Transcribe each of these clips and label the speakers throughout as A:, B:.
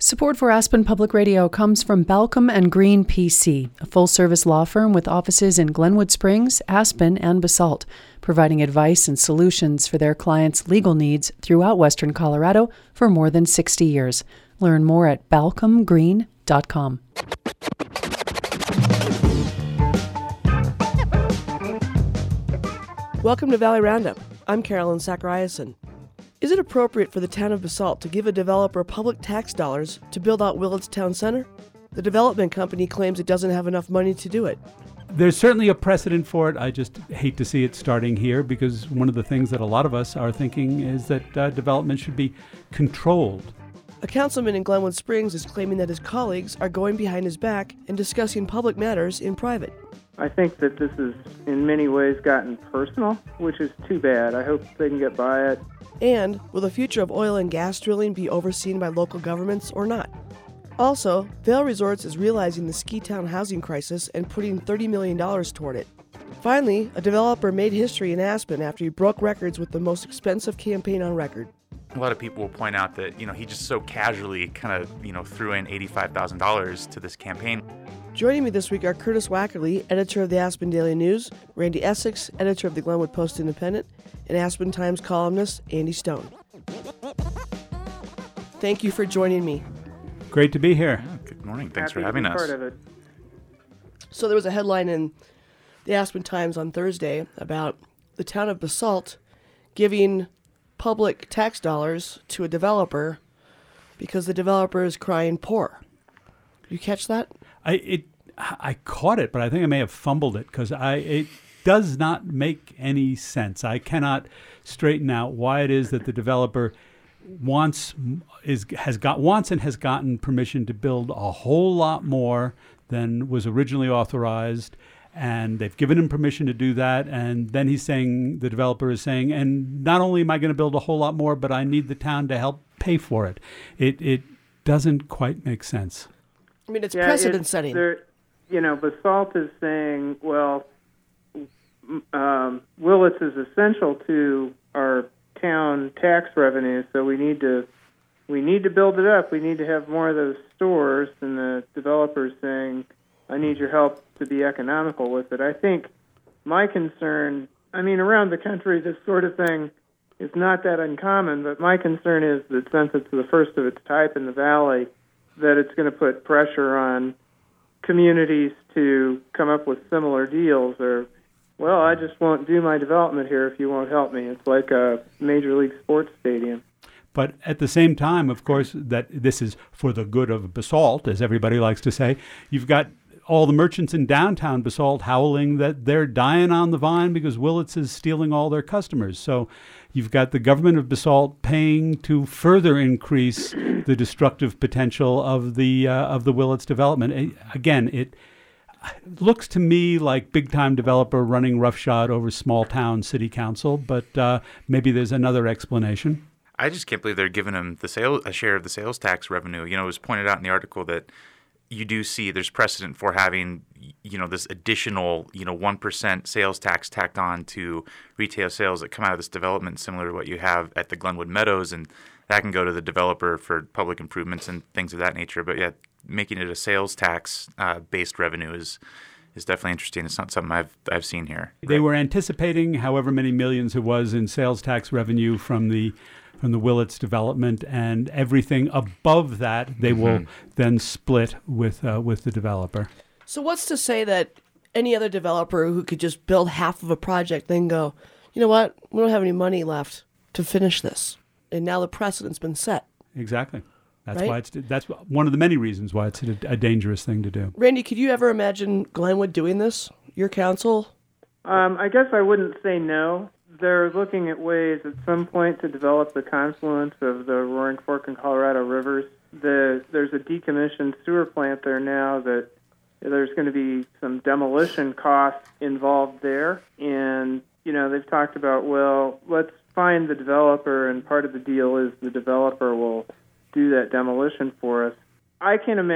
A: Support for Aspen Public Radio comes from Balcom and Green PC, a full-service law firm with offices in Glenwood Springs, Aspen, and Basalt, providing advice and solutions for their clients' legal needs throughout Western Colorado for more than 60 years. Learn more at balcomgreen.com.
B: Welcome to Valley Roundup. I'm Carolyn Zachariason. Is it appropriate for the town of Basalt to give a developer public tax dollars to build out Willits Town Center? The development company claims it doesn't have enough money to do it.
C: There's certainly a precedent for it. I just hate to see it starting here because one of the things that a lot of us are thinking is that development should be controlled.
B: A councilman in Glenwood Springs is claiming that his colleagues are going behind his back and discussing public matters in private.
D: I think that this has in many ways gotten personal, which is too bad. I hope they can get by it.
B: And will the future of oil and gas drilling be overseen by local governments or not? Also, Vail Resorts is realizing the ski town housing crisis and putting $30 million toward it. Finally, a developer made history in Aspen after he broke records with the most expensive campaign on record.
E: A lot of people will point out that, he just so casually kind of, threw in $85,000 to this campaign.
B: Joining me this week are Curtis Wackerly, editor of the Aspen Daily News, Randy Essex, editor of the Glenwood Post-Independent, and Aspen Times columnist Andy Stone. Thank you for joining me.
C: Great to be here.
E: Good morning. Thanks for having us.
D: Part of it.
B: So there was a headline in the Aspen Times on Thursday about the town of Basalt giving public tax dollars to a developer because the developer is crying poor. Did you catch that?
C: I caught it, but I think I may have fumbled it because it does not make any sense. I cannot straighten out why it is that the developer wants and has gotten permission to build a whole lot more than was originally authorized, and they've given him permission to do that, and then the developer is saying, and not only am I going to build a whole lot more, but I need the town to help pay for it. It doesn't quite make sense.
B: I mean, it's precedent setting.
D: Basalt is saying, well, Willits is essential to our town tax revenue, so we need to build it up. We need to have more of those stores. And the developer's saying, I need your help to be economical with it. I think my concern, around the country, this sort of thing is not that uncommon, but my concern is that since it's the first of its type in the Valley, that it's going to put pressure on communities to come up with similar deals, or, well, I just won't do my development here if you won't help me. It's like a Major League sports stadium.
C: But at the same time, of course, that this is for the good of Basalt, as everybody likes to say. You've got all the merchants in downtown Basalt howling that they're dying on the vine because Willits is stealing all their customers. So you've got the government of Basalt paying to further increase the destructive potential of the Willits development. Again, it looks to me like big-time developer running roughshod over small-town city council, but maybe there's another explanation.
E: I just can't believe they're giving him a share of the sales tax revenue. It was pointed out in the article that you do see there's precedent for having, this additional, 1% sales tax tacked on to retail sales that come out of this development, similar to what you have at the Glenwood Meadows, and that can go to the developer for public improvements and things of that nature. But yeah, making it a sales tax based revenue is definitely interesting. It's not something I've seen here.
C: They were anticipating however many millions it was in sales tax revenue from the Willits development, and everything above that they will then split with the developer.
B: So what's to say that any other developer who could just build half of a project then go, you know what, we don't have any money left to finish this, and now the precedent's been set.
C: Exactly. That's
B: right?
C: why that's one of the many reasons why it's a dangerous thing to do.
B: Randy, could you ever imagine Glenwood doing this? Your council?
D: I guess I wouldn't say no. They're looking at ways at some point to develop the confluence of the Roaring Fork and Colorado rivers. There's a decommissioned sewer plant there now that there's going to be some demolition costs involved there. And, they've talked about, well, let's find the developer, and part of the deal is the developer will do that demolition for us. I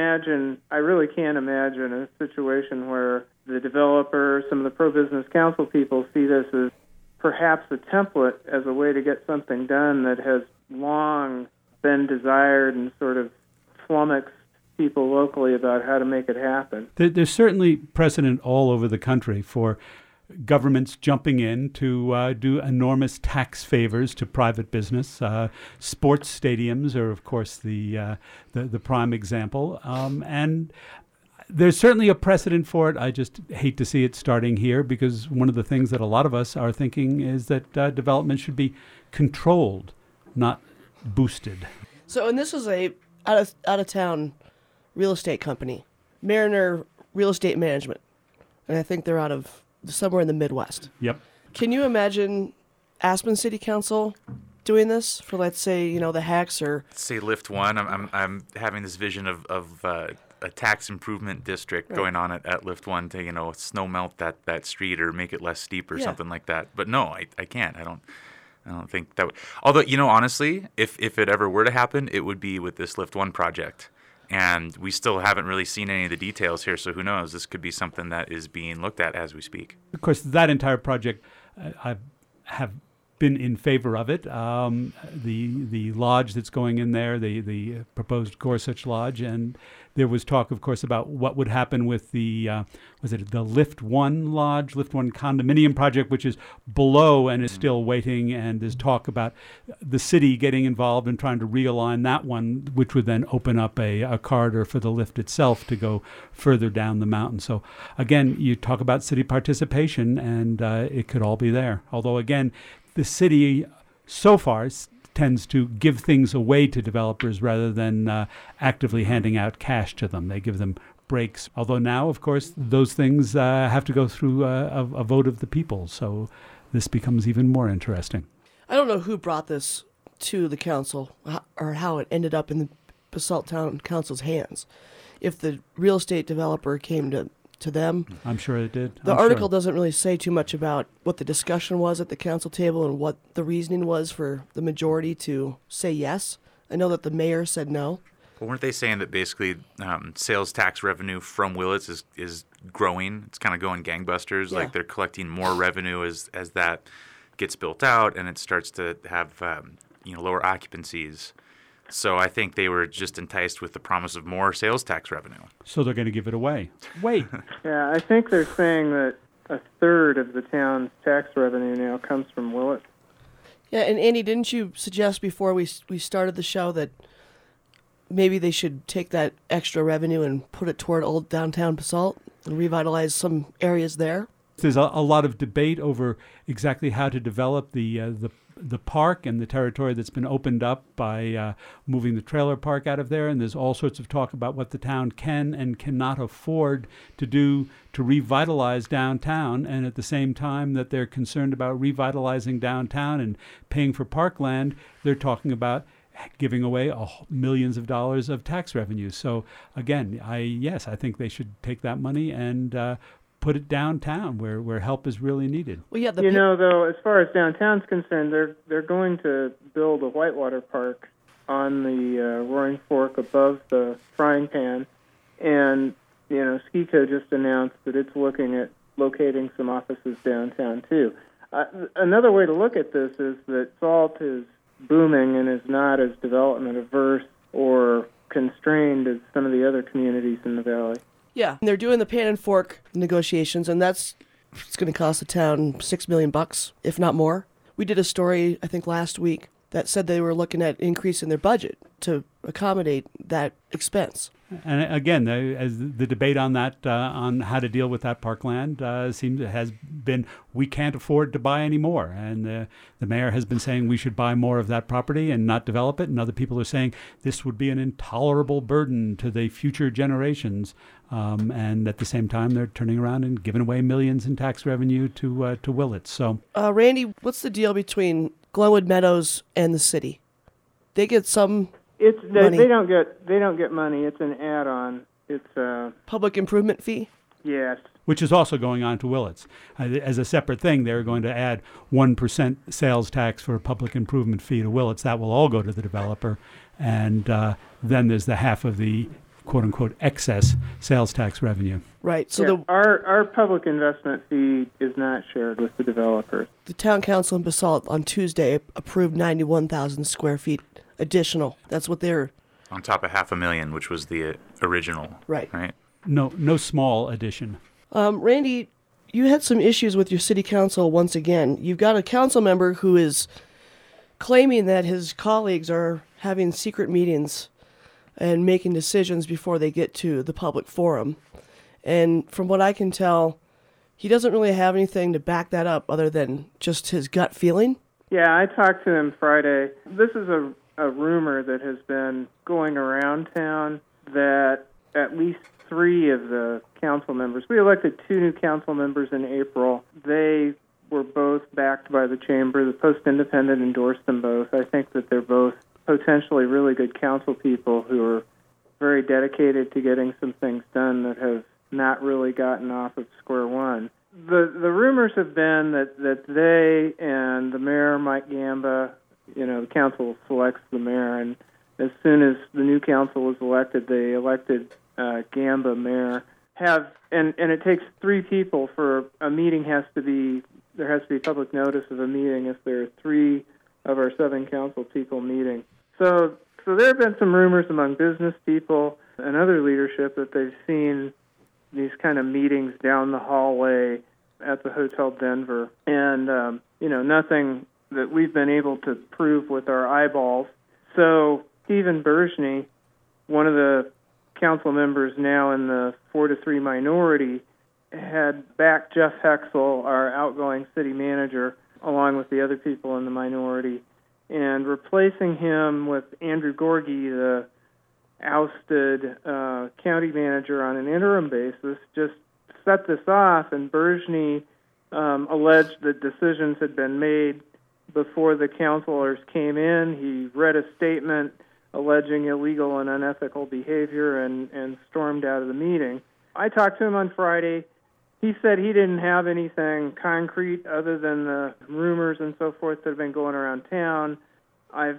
D: really can't imagine a situation where the developer, some of the pro-business council people see this as perhaps a template as a way to get something done that has long been desired and sort of flummoxed people locally about how to make it happen.
C: There's certainly precedent all over the country for governments jumping in to do enormous tax favors to private business. Sports stadiums are, of course, the prime example. And there's certainly a precedent for it. I just hate to see it starting here, because one of the things that a lot of us are thinking is that development should be controlled, not boosted.
B: So, and this is a out of town real estate company, Mariner Real Estate Management, and I think they're out of somewhere in the Midwest.
C: Yep.
B: Can you imagine Aspen City Council doing this for, let's say, the Hacks or
E: Say Lift One. I'm having this vision of a tax improvement district going on at Lift One to snow melt that street or make it less steep or something like that. But no, I can't. I don't think that would. Although honestly, if it ever were to happen, it would be with this Lift One project. And we still haven't really seen any of the details here, so who knows? This could be something that is being looked at as we speak.
C: Of course, that entire project, I have been in favor of it. The lodge that's going in there, the proposed Gorsuch Lodge, and there was talk, of course, about what would happen with the the Lift One Lodge, Lift One condominium project, which is below and is still waiting. And there's talk about the city getting involved and trying to realign that one, which would then open up a corridor for the lift itself to go further down the mountain. So again, you talk about city participation, and it could all be there. Although again, the city so far tends to give things away to developers rather than actively handing out cash to them. They give them breaks. Although now, of course, those things have to go through a vote of the people. So this becomes even more interesting.
B: I don't know who brought this to the council or how it ended up in the Basalt Town Council's hands. If the real estate developer came to them.
C: I'm sure it did.
B: The article doesn't really say too much about what the discussion was at the council table and what the reasoning was for the majority to say yes. I know that the mayor said no.
E: Well, weren't they saying that basically sales tax revenue from Willits is growing? It's kind of going gangbusters.
B: Yeah.
E: Like they're collecting more revenue as that gets built out and it starts to have lower occupancies. So I think they were just enticed with the promise of more sales tax revenue.
C: So they're going to give it away. Wait.
D: Yeah, I think they're saying that a third of the town's tax revenue now comes from Willits.
B: Yeah, and Andy, didn't you suggest before we started the show that maybe they should take that extra revenue and put it toward old downtown Basalt and revitalize some areas there?
C: There's a lot of debate over exactly how to develop the park and the territory that's been opened up by moving the trailer park out of there. And there's all sorts of talk about what the town can and cannot afford to do to revitalize downtown. And at the same time that they're concerned about revitalizing downtown and paying for parkland, they're talking about giving away millions of dollars of tax revenue. So again, I think they should take that money and put it downtown where help is really needed.
B: Well, yeah,
D: though, as far as downtown's concerned, they're going to build a whitewater park on the Roaring Fork above the Frying Pan, and SCECO just announced that it's looking at locating some offices downtown too. Another way to look at this is that Salt is booming and is not as development averse or constrained as some of the other communities in the valley.
B: Yeah, and they're doing the Pan and Fork negotiations, and it's going to cost the town $6 million, if not more. We did a story, I think, last week that said they were looking at increasing their budget to accommodate that expense.
C: And again, as the debate on that, on how to deal with that parkland, has been we can't afford to buy any more. And the mayor has been saying we should buy more of that property and not develop it. And other people are saying this would be an intolerable burden to the future generations. And at the same time, they're turning around and giving away millions in tax revenue to Willits. So,
B: Randy, what's the deal between Glenwood Meadows and the city? They get some. Money.
D: They don't get money. It's an add-on. It's a
B: public improvement fee.
D: Yes.
C: Which is also going on to Willits. As a separate thing, they're going to add 1% sales tax for a public improvement fee to Willits. That will all go to the developer. And then there's the half of the quote-unquote excess sales tax revenue.
B: Right. So
D: our public investment fee is not shared with the developers.
B: The town council in Basalt on Tuesday approved 91,000 square feet additional. That's what they're
E: On top of $500,000, which was the original.
B: Right.
C: No small addition.
B: Randy, you had some issues with your city council once again. You've got a council member who is claiming that his colleagues are having secret meetings and making decisions before they get to the public forum. And from what I can tell, he doesn't really have anything to back that up other than just his gut feeling.
D: Yeah, I talked to him Friday. This is a rumor that has been going around town that at least 3 of the council members, we elected 2 new council members in April. They were both backed by the chamber. The Post Independent endorsed them both. I think that they're both potentially really good council people who are very dedicated to getting some things done that have not really gotten off of square one. The rumors have been that they and the mayor, Mike Gamba, the council selects the mayor, and as soon as the new council was elected, they elected Gamba mayor. And it takes 3 people for a meeting. There has to be public notice of a meeting if there are 3 of our 7 council people meeting. So there have been some rumors among business people and other leadership that they've seen these kind of meetings down the hallway at the Hotel Denver, and nothing that we've been able to prove with our eyeballs. So Stephen Bergeny, one of the council members now in the 4-3 minority, had backed Jeff Hexel, our outgoing city manager, along with the other people in the minority, and replacing him with Andrew Gorgie, the ousted county manager on an interim basis, just set this off, and Bergeny alleged that decisions had been made before the councilors came in. He read a statement alleging illegal and unethical behavior and stormed out of the meeting. I talked to him on Friday. He said he didn't have anything concrete other than the rumors and so forth that have been going around town. I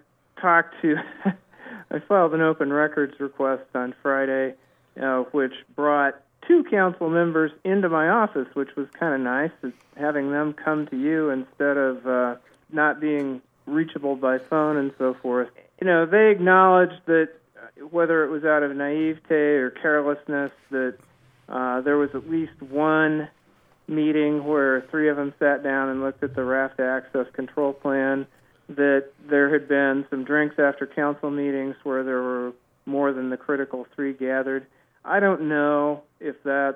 D: filed an open records request on Friday, which brought 2 council members into my office, which was kind of nice, having them come to you instead of not being reachable by phone and so forth. They acknowledged that whether it was out of naivete or carelessness, that there was at least one meeting where 3 of them sat down and looked at the raft access control plan, that there had been some drinks after council meetings where there were more than the critical 3 gathered. I don't know if that's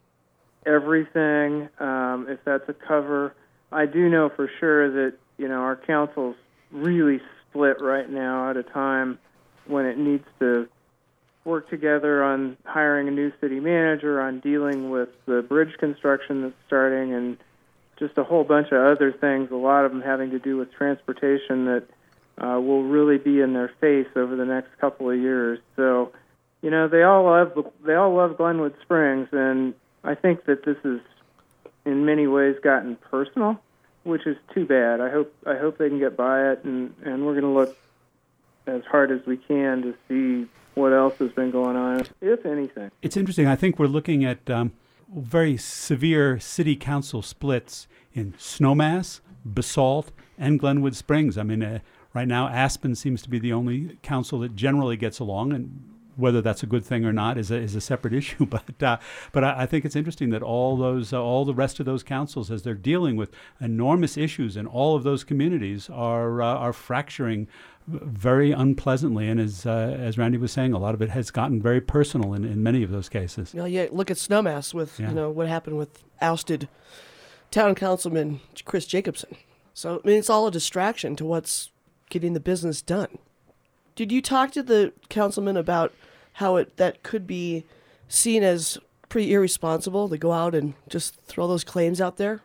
D: everything, if that's a cover. I do know for sure that, our council's really split right now at a time when it needs to work together on hiring a new city manager, on dealing with the bridge construction that's starting, and just a whole bunch of other things, a lot of them having to do with transportation that will really be in their face over the next couple of years. So, they all love Glenwood Springs, and I think that this has, in many ways, gotten personal, which is too bad. I hope they can get by it, and we're going to look as hard as we can to see what else has been going on, if anything.
C: It's interesting. I think we're looking at very severe city council splits in Snowmass, Basalt, and Glenwood Springs. I mean, right now Aspen seems to be the only council that generally gets along, and whether that's a good thing or not is a separate issue. But I think it's interesting that all the rest of those councils, as they're dealing with enormous issues in all of those communities, are fracturing very unpleasantly. And as Randy was saying, a lot of it has gotten very personal in many of those cases.
B: Yeah, look at Snowmass with what happened with ousted town councilman Chris Jacobson. So it's all a distraction to what's getting the business done. Did you talk to the councilman about how that could be seen as pretty irresponsible to go out and just throw those claims out there?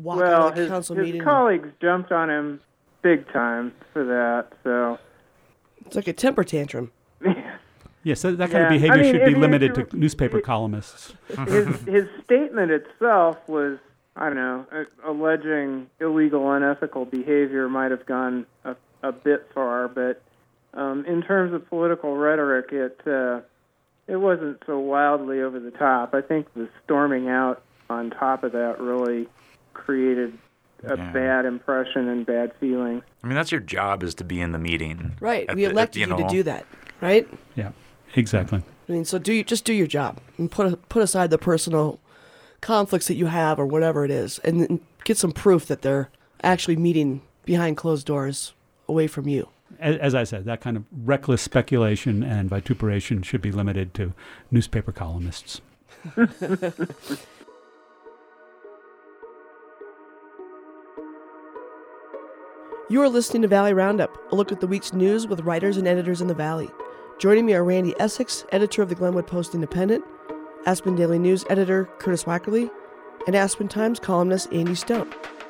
D: His colleagues jumped on him big time for that. So
B: it's like a temper tantrum.
C: Yes, that kind of behavior should be limited to newspaper columnists.
D: His statement itself was, I don't know, alleging illegal, unethical behavior might have gone a bit far, but in terms of political rhetoric, it wasn't so wildly over the top. I think the storming out on top of that really created a bad impression and bad feelings.
E: I mean, that's your job, is to be in the meeting.
B: Right. We elected you to do that. right?
C: Yeah, exactly.
B: I mean, so just do your job and put aside the personal conflicts that you have or whatever it is, and then get some proof that they're actually meeting behind closed doors away from you.
C: As I said, that kind of reckless speculation and vituperation should be limited to newspaper columnists.
B: You are listening to Valley Roundup, a look at the week's news with writers and editors in the Valley. Joining me are Randy Essex, editor of the Glenwood Post-Independent, Aspen Daily News editor Curtis Wackerly, and Aspen Times columnist Andy Stone.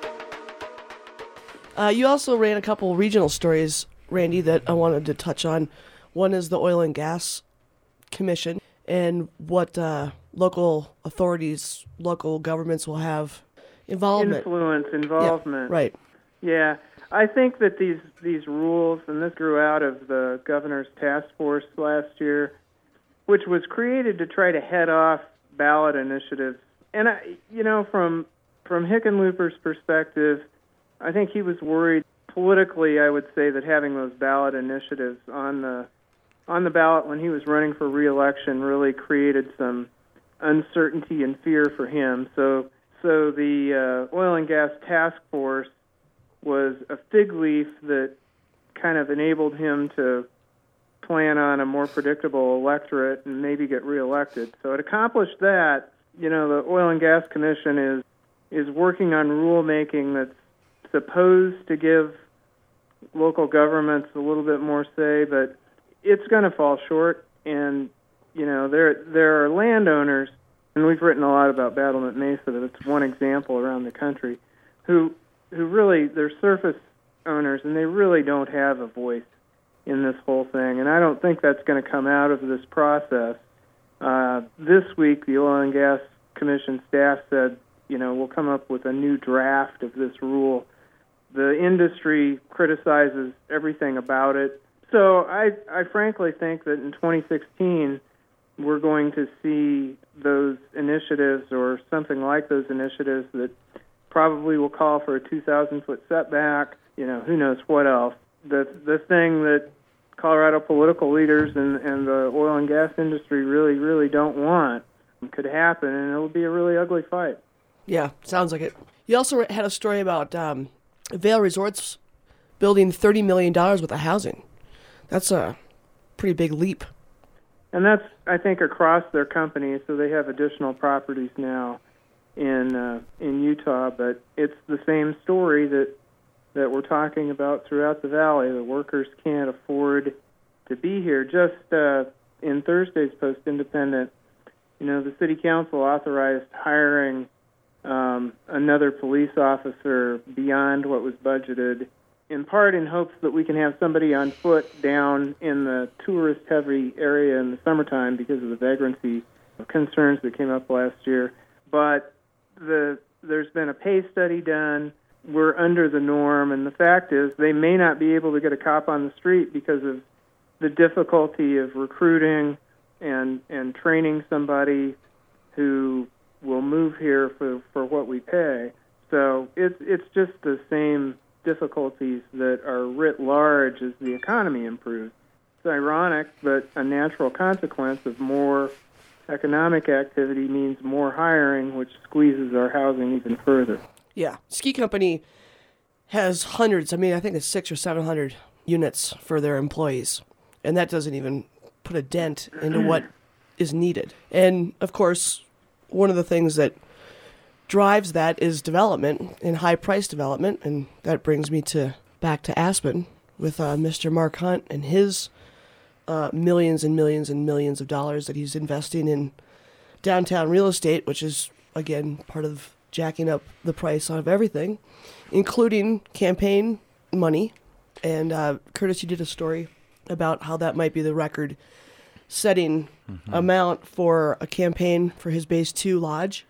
B: You also ran a couple regional stories, Randy, that I wanted to touch on. One is the Oil and Gas Commission and what local authorities, local governments will have involvement.
D: Involvement.
B: Yeah, right.
D: Yeah. I think that these rules, and this grew out of the governor's task force last year, which was created to try to head off ballot initiatives. And from Hickenlooper's perspective, I think he was worried politically. I would say that having those ballot initiatives on the ballot when he was running for re-election really created some uncertainty and fear for him. So the Oil and Gas Task Force was a fig leaf that kind of enabled him to plan on a more predictable electorate and maybe get reelected. So it accomplished that. The Oil and Gas Commission is working on rulemaking that's supposed to give local governments a little bit more say, but it's going to fall short. And there are landowners, and we've written a lot about Battlement Mesa, that's one example around the country, who really, they're surface owners, and they really don't have a voice in this whole thing. And I don't think that's going to come out of this process. This week, the Oil and Gas Commission staff said, we'll come up with a new draft of this rule. The industry criticizes everything about it. So I frankly think that in 2016, we're going to see those initiatives or something like those initiatives that probably will call for a 2,000-foot setback, who knows what else. The thing that Colorado political leaders and the oil and gas industry really, really don't want could happen, and it'll be a really ugly fight.
B: Yeah, sounds like it. You also had a story about Vail Resorts building $30 million worth of housing. That's a pretty big leap.
D: And that's, I think, across their company, so they have additional properties now in Utah, but it's the same story that we're talking about throughout the valley. The workers can't afford to be here. Just in Thursday's Post-Independent, the city council authorized hiring another police officer beyond what was budgeted, in part in hopes that we can have somebody on foot down in the tourist-heavy area in the summertime because of the vagrancy concerns that came up last year. But there's been a pay study done. We're under the norm, and the fact is they may not be able to get a cop on the street because of the difficulty of recruiting and training somebody who will move here for what we pay. So it's just the same difficulties that are writ large as the economy improves. It's ironic, but a natural consequence of more economic activity means more hiring, which squeezes our housing even further.
B: Yeah. Ski Company has hundreds, I think it's 600 or 700 units for their employees. And that doesn't even put a dent into what is needed. And, of course, one of the things that drives that is development and high-price development. And that brings me back to Aspen with Mr. Mark Hunt and his millions and millions and millions of dollars that he's investing in downtown real estate, which is, again, part of jacking up the price of everything, including campaign money. And Curtis, you did a story about how that might be the record-setting amount for a campaign for his Base 2 lodge.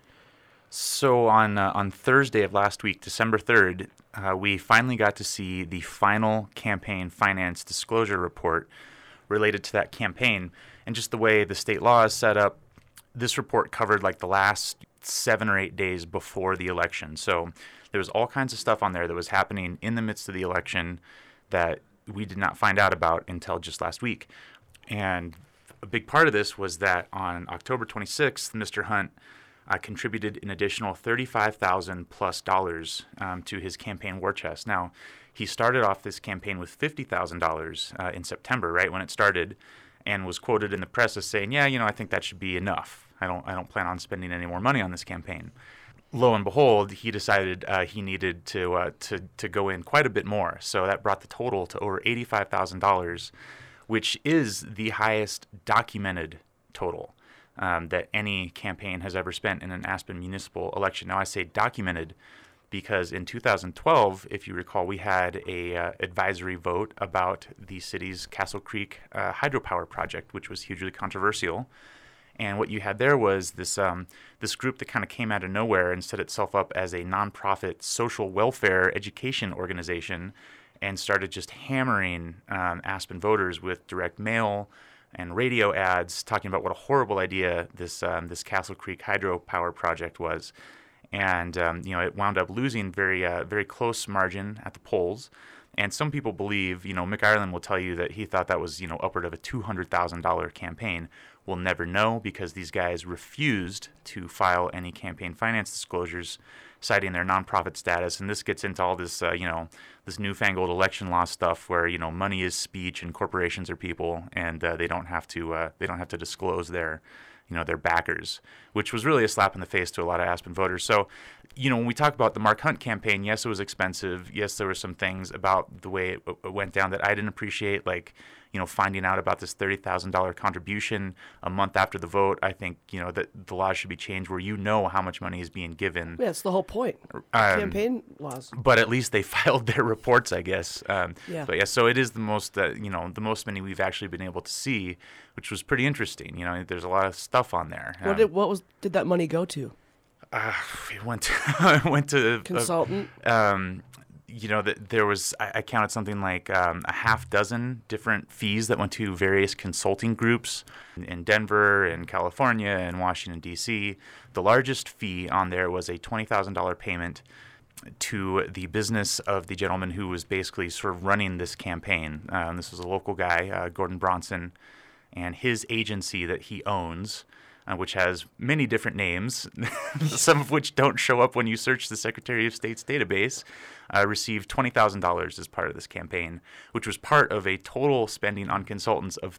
E: So on Thursday of last week, December 3rd, we finally got to see the final campaign finance disclosure report related to that campaign. And just the way the state law is set up, this report covered like the last 7 or 8 days before the election. So there was all kinds of stuff on there that was happening in the midst of the election that we did not find out about until just last week. And a big part of this was that on October 26th, Mr. Hunt contributed an additional $35,000 plus to his campaign war chest. Now, he started off this campaign with $50,000 in September, right when it started, and was quoted in the press as saying, "Yeah, I think that should be enough. I don't plan on spending any more money on this campaign." Lo and behold, he decided he needed to go in quite a bit more. So that brought the total to over $85,000, which is the highest documented total that any campaign has ever spent in an Aspen municipal election. Now, I say documented because in 2012, if you recall, we had a advisory vote about the city's Castle Creek hydropower project, which was hugely controversial. And what you had there was this group that kind of came out of nowhere and set itself up as a nonprofit social welfare education organization and started just hammering Aspen voters with direct mail and radio ads talking about what a horrible idea this Castle Creek hydropower project was. And it wound up losing very close margin at the polls. And some people believe, Mick Ireland will tell you that he thought that was, upward of a $200,000 campaign. We'll never know because these guys refused to file any campaign finance disclosures, citing their nonprofit status. And this gets into all this, this newfangled election law stuff where, money is speech and corporations are people, and they don't have to disclose their backers, which was really a slap in the face to a lot of Aspen voters. So, when we talk about the Mark Hunt campaign, yes, it was expensive. Yes, there were some things about the way it went down that I didn't appreciate, like, finding out about this $30,000 contribution a month after the vote. I think, that the laws should be changed where how much money is being given.
B: Yeah, that's the whole point. Campaign laws.
E: But at least they filed their reports, I guess.
B: Yeah.
E: But yeah, so it is the most, the most money we've actually been able to see, which was pretty interesting. There's a lot of stuff on there.
B: What did that money go to?
E: It went to
B: consultant.
E: There was, I counted something like a half dozen different fees that went to various consulting groups in Denver and California and Washington, D.C. The largest fee on there was a $20,000 payment to the business of the gentleman who was basically sort of running this campaign. This was a local guy, Gordon Bronson, and his agency that he owns, which has many different names, some of which don't show up when you search the Secretary of State's database, received $20,000 as part of this campaign, which was part of a total spending on consultants of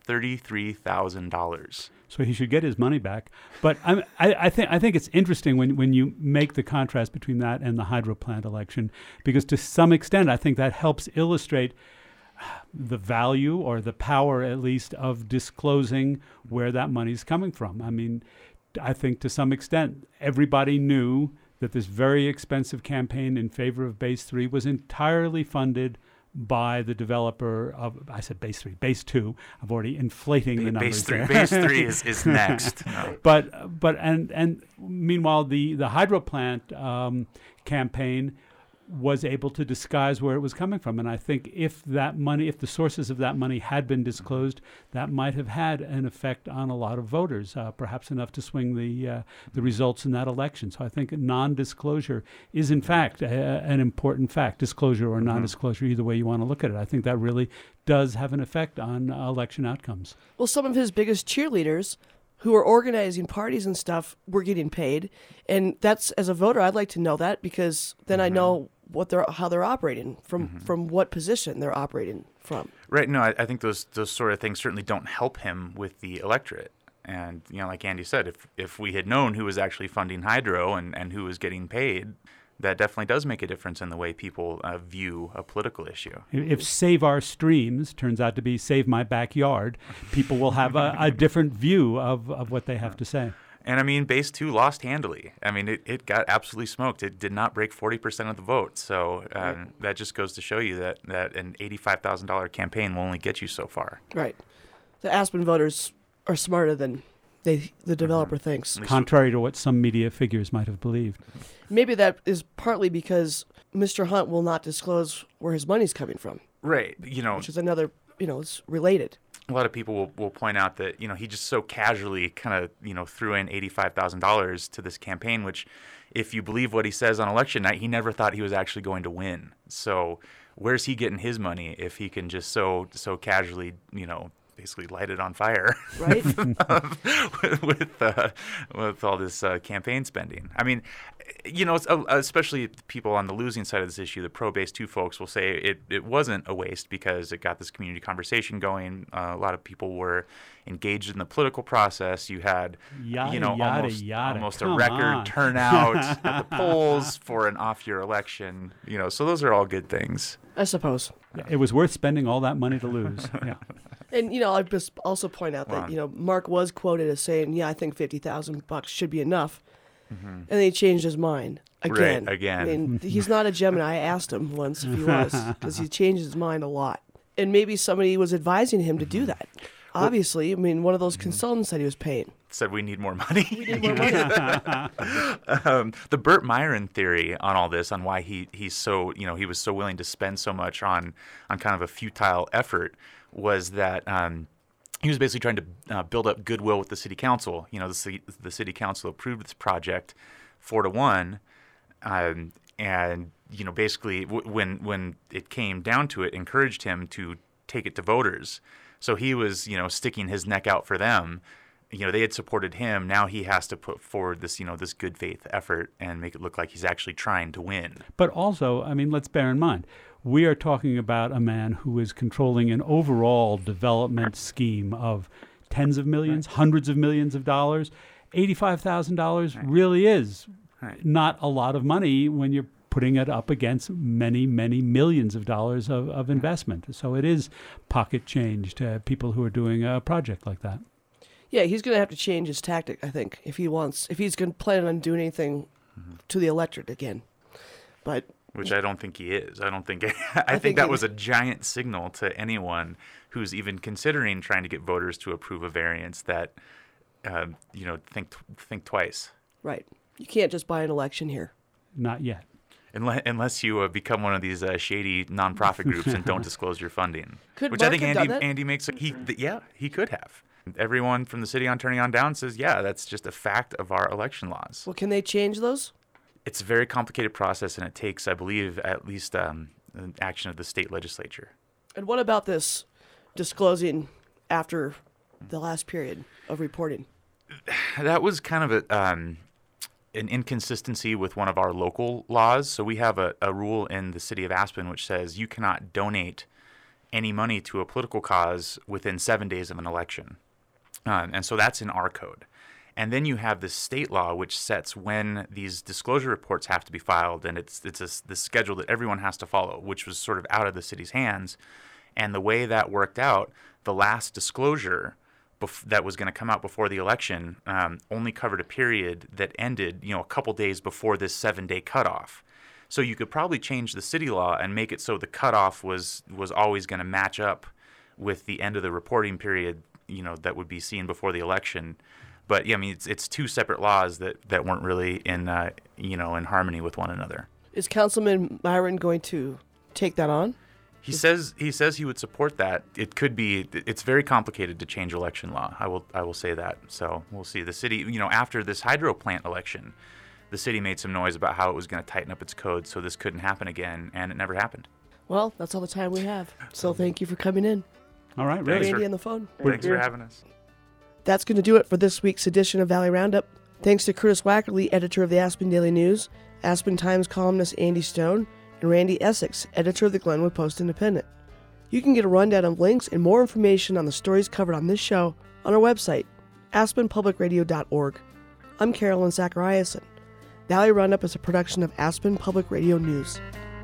E: $33,000.
C: So he should get his money back. But I think it's interesting when you make the contrast between that and the hydro plant election, because to some extent I think that helps illustrate the value or the power, at least, of disclosing where that money's coming from. I mean, I think to some extent everybody knew that this very expensive campaign in favor of Base 3 was entirely funded by the developer of, I said Base 3, Base 2. I'm already inflating the numbers there.
E: Base 3 is next. No.
C: But meanwhile, the hydro plant campaign was able to disguise where it was coming from. And I think if the sources of that money had been disclosed, that might have had an effect on a lot of voters, perhaps enough to swing the results in that election. So I think non-disclosure is, in fact, an important fact, disclosure or non-disclosure, either way you want to look at it. I think that really does have an effect on election outcomes. Well,
B: some of his biggest cheerleaders who are organizing parties and stuff were getting paid. And that's, as a voter, I'd like to know that, because then I know how they're operating, from what position they're operating from.
E: Right. No, I think those sort of things certainly don't help him with the electorate. And, like Andy said, if we had known who was actually funding hydro and who was getting paid, that definitely does make a difference in the way people view a political issue.
C: If Save Our Streams turns out to be Save My Backyard, people will have a different view of what they have to say.
E: And I mean, Base 2 lost handily. I mean, it got absolutely smoked. It did not break 40% of the vote. So that just goes to show you that an $85,000 campaign will only get you so far.
B: Right. The Aspen voters are smarter than the developer thinks.
C: Contrary to what some media figures might have believed.
B: Maybe that is partly because Mr. Hunt will not disclose where his money's coming from.
E: Right.
B: Which is another, it's related.
E: A lot of people will point out that, he just so casually kind of, threw in $85,000 to this campaign, which, if you believe what he says on election night, he never thought he was actually going to win. So where's he getting his money if he can just so casually, basically light it on fire,
B: Right?
E: with all this campaign spending. I mean, especially people on the losing side of this issue, the pro-base 2 folks will say it wasn't a waste because it got this community conversation going. A lot of people were engaged in the political process. You had, almost a record turnout at the polls for an off-year election. So those are all good things.
B: I suppose.
C: It was worth spending all that money to lose. Yeah.
B: And, I'll just also point out that, Mark was quoted as saying, I think $50,000 should be enough. Mm-hmm. And then he changed his mind again.
E: Right, again.
B: I mean, he's not a Gemini. I asked him once if he was, because he changed his mind a lot. And maybe somebody was advising him to do that. Obviously, one of those consultants that he was paying.
E: Said we need more money.
B: We need more money.
E: The Burt Myron theory on all this, on why he's so, he was so willing to spend so much on kind of a futile effort, was that he was basically trying to build up goodwill with the city council. The city council approved this project 4-1, and basically when it came down to it, encouraged him to take it to voters. So he was sticking his neck out for them. They had supported him. Now he has to put forward this this good faith effort and make it look like he's actually trying to win.
C: But also, let's bear in mind, we are talking about a man who is controlling an overall development scheme of tens of millions, hundreds of millions of dollars. $85,000 really is not a lot of money when you're putting it up against many, many millions of dollars of investment. So it is pocket change to people who are doing a project like that.
B: Yeah, he's going to have to change his tactic, I think, if he's going to plan on doing anything to the electorate again.
E: Which I don't think he is. I think that was a giant signal to anyone who's even considering trying to get voters to approve a variance that, think twice.
B: Right. You can't just buy an election here.
C: Not yet.
E: Unless you become one of these shady nonprofit groups and don't disclose your funding.
B: Which Mark
E: I think
B: have done
E: Andy makes. He could have. Everyone from the city on turning on down says, that's just a fact of our election laws.
B: Well, can they change those?
E: It's a very complicated process, and it takes, I believe, at least an action of the state legislature.
B: And what about this disclosing after the last period of reporting?
E: That was kind of an inconsistency with one of our local laws. So we have a rule in the city of Aspen which says you cannot donate any money to a political cause within 7 days of an election. And so that's in our code. And then you have this state law which sets when these disclosure reports have to be filed, and it's the schedule that everyone has to follow, which was sort of out of the city's hands. And the way that worked out, the last disclosure that was going to come out before the election only covered a period that ended, a couple days before this 7-day cutoff. So you could probably change the city law and make it so the cutoff was always going to match up with the end of the reporting period, that would be seen before the election. But it's two separate laws that weren't really in harmony with one another.
B: Is Councilman Myron going to take that on?
E: He says he would support that. It's very complicated to change election law. I will say that. So we'll see. The city, after this hydro plant election, the city made some noise about how it was going to tighten up its code so this couldn't happen again, and it never happened.
B: Well, that's all the time we have. So thank you for coming in.
C: All right,
B: Randy on the phone.
E: Thanks for having us.
B: That's going to do it for this week's edition of Valley Roundup. Thanks to Curtis Wackerly, editor of the Aspen Daily News, Aspen Times columnist Andy Stone, and Randy Essex, editor of the Glenwood Post-Independent. You can get a rundown of links and more information on the stories covered on this show on our website, aspenpublicradio.org. I'm Carolyn Zachariason. Valley Roundup is a production of Aspen Public Radio News.